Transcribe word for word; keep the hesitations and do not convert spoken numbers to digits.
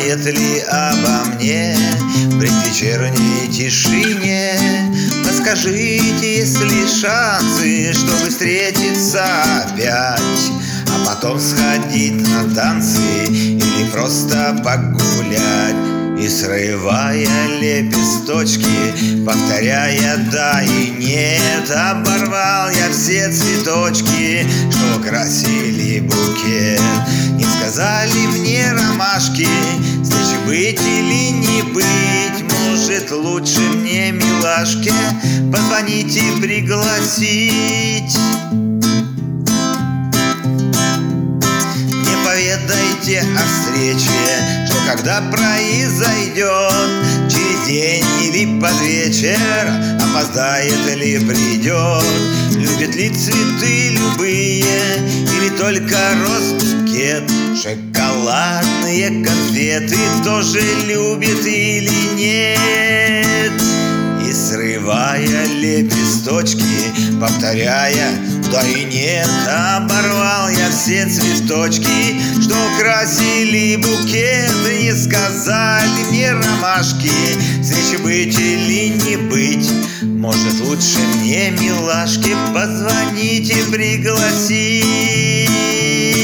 знает ли обо мне в предвечерней тишине? Подскажите, есть ли шансы, чтобы встретиться опять, а потом сходить на танцы или просто погулять? И срывая лепесточки, повторяя да и нет, оборвал я все цветочки, что украсили букет. Не сказали мне ромашки, встречи быть или не быть. Может, лучше мне, милашке, позвонить и пригласить. Поведайте о встрече, что когда произойдет, через день или под вечер, опоздает или придет. Любит ли цветы любые или только роз букет? Шоколадные конфеты тоже любит или нет? И срывая лепесточки, повторяя да и нет, оборвал я все цветочки, что украсили букет. Не сказали мне ромашки, встречи быть или не быть. Может, лучше мне, милашке, позвонить и пригласить.